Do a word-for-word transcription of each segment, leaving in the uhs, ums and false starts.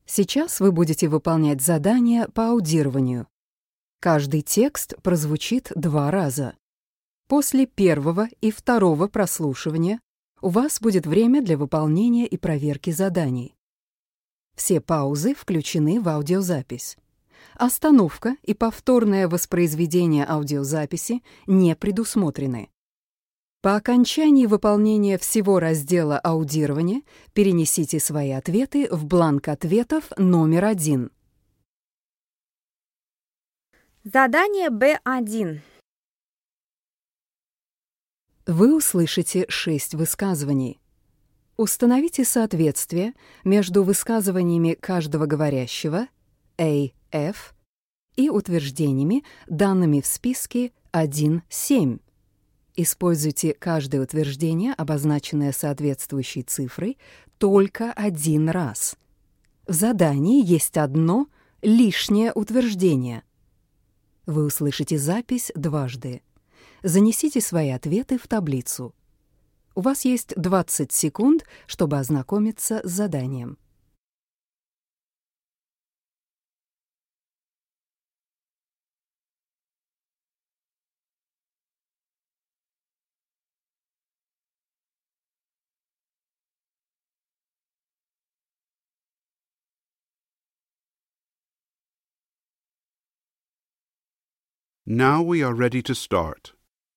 Сейчас вы будете выполнять задание по аудированию. Каждый текст прозвучит два раза. После первого и второго прослушивания у вас будет время для выполнения и проверки заданий. Все паузы включены в аудиозапись. Остановка и повторное воспроизведение аудиозаписи не предусмотрены. По окончании выполнения всего раздела аудирования перенесите свои ответы в бланк ответов номер один. Задание бэ один. Вы услышите шесть высказываний. Установите соответствие между высказываниями каждого говорящего A F и утверждениями, данными в списке один семь. Используйте каждое утверждение, обозначенное соответствующей цифрой, только один раз. В задании есть одно лишнее утверждение. Вы услышите запись дважды. Занесите свои ответы в таблицу. У вас есть двадцать секунд, чтобы ознакомиться с заданием. Now we are ready to start.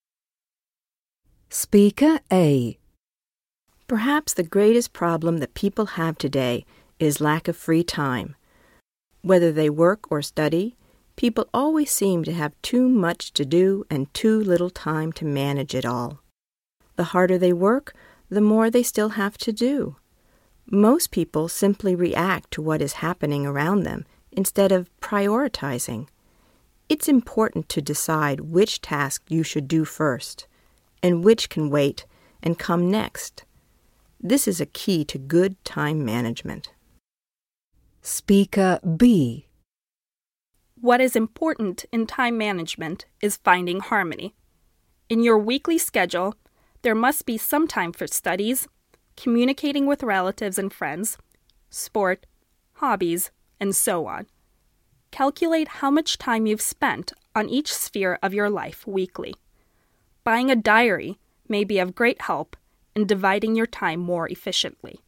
Speaker A. Perhaps the greatest problem that people have today is lack of free time. Whether they work or study, people always seem to have too much to do and too little time to manage it all. The harder they work, the more they still have to do. Most people simply react to what is happening around them instead of prioritizing. It's important to decide which task you should do first, and which can wait and come next. This is a key to good time management. Speaker B. What is important in time management is finding harmony. In your weekly schedule, there must be some time for studies, communicating with relatives and friends, sport, hobbies, and so on. Calculate how much time you've spent on each sphere of your life weekly. Buying a diary may be of great help in dividing your time more efficiently.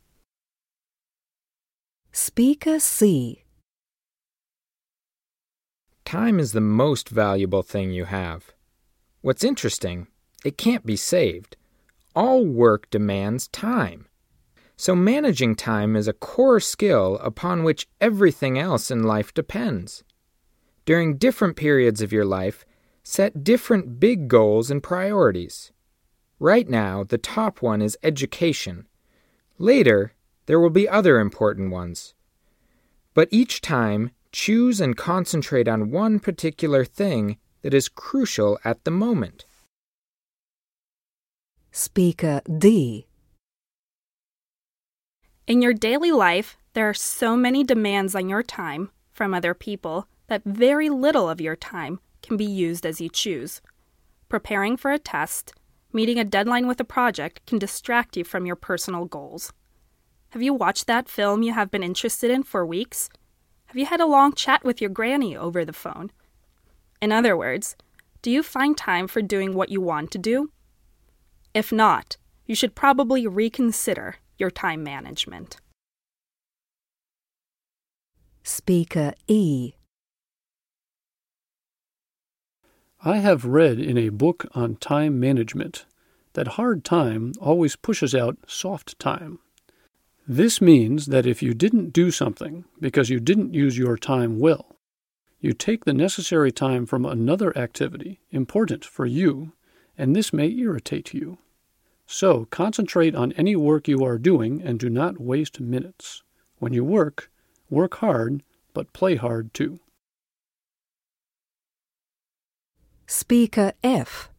Speaker C. Time is the most valuable thing you have. What's interesting, it can't be saved. All work demands time. So managing time is a core skill upon which everything else in life depends. During different periods of your life, set different big goals and priorities. Right now, the top one is education. Later, there will be other important ones. But each time, choose and concentrate on one particular thing that is crucial at the moment. Speaker D. In your daily life, there are so many demands on your time from other people that very little of your time can be used as you choose. Preparing for a test, meeting a deadline with a project can distract you from your personal goals. Have you watched that film you have been interested in for weeks? Have you had a long chat with your granny over the phone? In other words, do you find time for doing what you want to do? If not, you should probably reconsider your time management. Speaker E. I have read in a book on time management that hard time always pushes out soft time. This means that if you didn't do something because you didn't use your time well, you take the necessary time from another activity important for you, and this may irritate you. So concentrate on any work you are doing and do not waste minutes. When you work, work hard, but play hard too. Speaker F.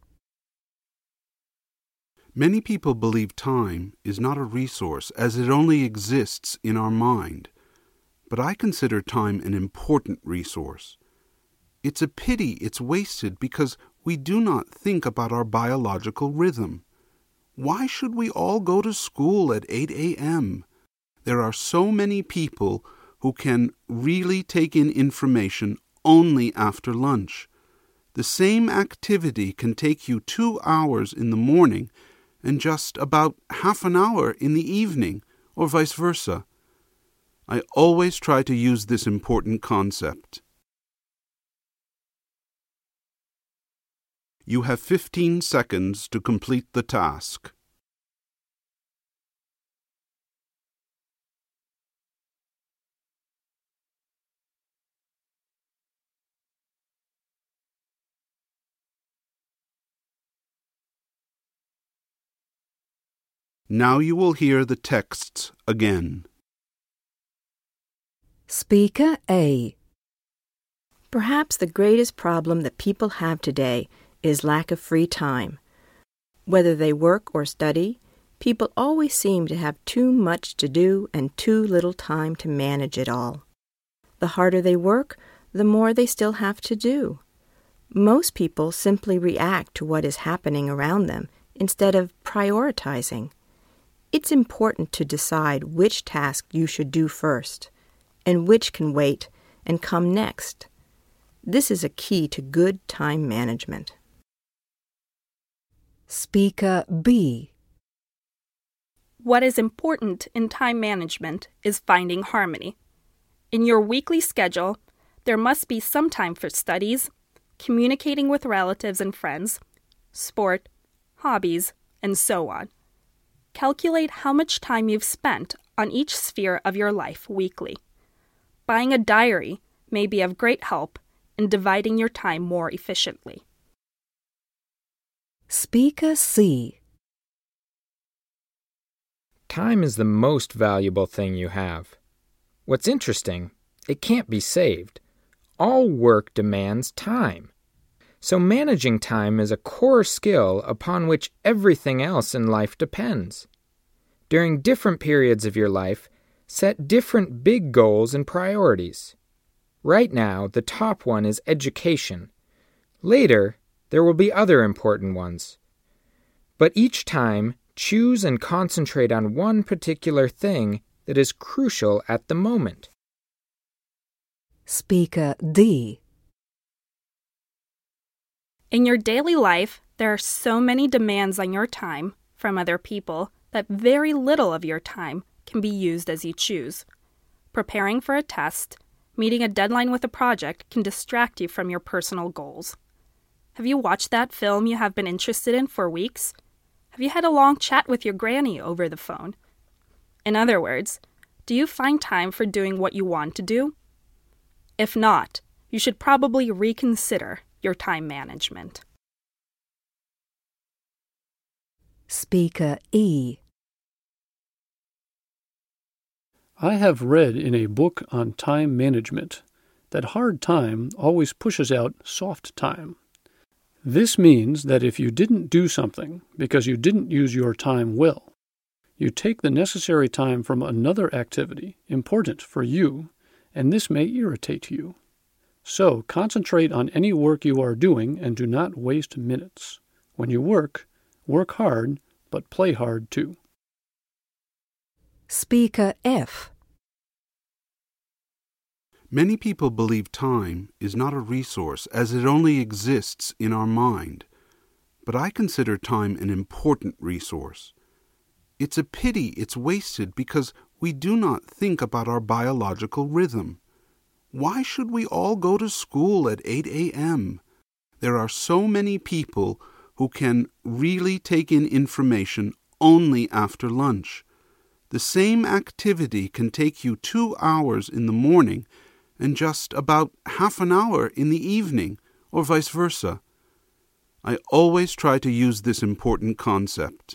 Many people believe time is not a resource as it only exists in our mind. But I consider time an important resource. It's a pity it's wasted because we do not think about our biological rhythm. Why should we all go to school at eight a.m.? There are so many people who can really take in information only after lunch. The same activity can take you two hours in the morning and just about half an hour in the evening, or vice versa. I always try to use this important concept. You have fifteen seconds to complete the task. Now you will hear the texts again. Speaker A. Perhaps the greatest problem that people have today is lack of free time. Whether they work or study, people always seem to have too much to do and too little time to manage it all. The harder they work, the more they still have to do. Most people simply react to what is happening around them instead of prioritizing. It's important to decide which task you should do first, and which can wait and come next. This is a key to good time management. Speaker B. What is important in time management is finding harmony. In your weekly schedule, there must be some time for studies, communicating with relatives and friends, sport, hobbies, and so on. Calculate how much time you've spent on each sphere of your life weekly. Buying a diary may be of great help in dividing your time more efficiently. Speaker C. Time is the most valuable thing you have. What's interesting, it can't be saved. All work demands time. So managing time is a core skill upon which everything else in life depends. During different periods of your life, set different big goals and priorities. Right now, the top one is education. Later, there will be other important ones. But each time, choose and concentrate on one particular thing that is crucial at the moment. Speaker D. In your daily life, there are so many demands on your time from other people that very little of your time can be used as you choose. Preparing for a test, meeting a deadline with a project can distract you from your personal goals. Have you watched that film you have been interested in for weeks? Have you had a long chat with your granny over the phone? In other words, do you find time for doing what you want to do? If not, you should probably reconsider your time management. Speaker E. I have read in a book on time management that hard time always pushes out soft time. This means that if you didn't do something because you didn't use your time well, you take the necessary time from another activity important for you, and this may irritate you. So concentrate on any work you are doing and do not waste minutes. When you work, work hard, but play hard too. Speaker F. Many people believe time is not a resource as it only exists in our mind, but I consider time an important resource. It's a pity it's wasted because we do not think about our biological rhythm. Why should we all go to school at eight a.m.? There are so many people who can really take in information only after lunch. The same activity can take you two hours in the morning and just about half an hour in the evening, or vice versa. I always try to use this important concept.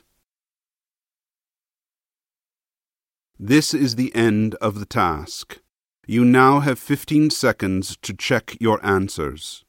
This is the end of the task. You now have fifteen seconds to check your answers.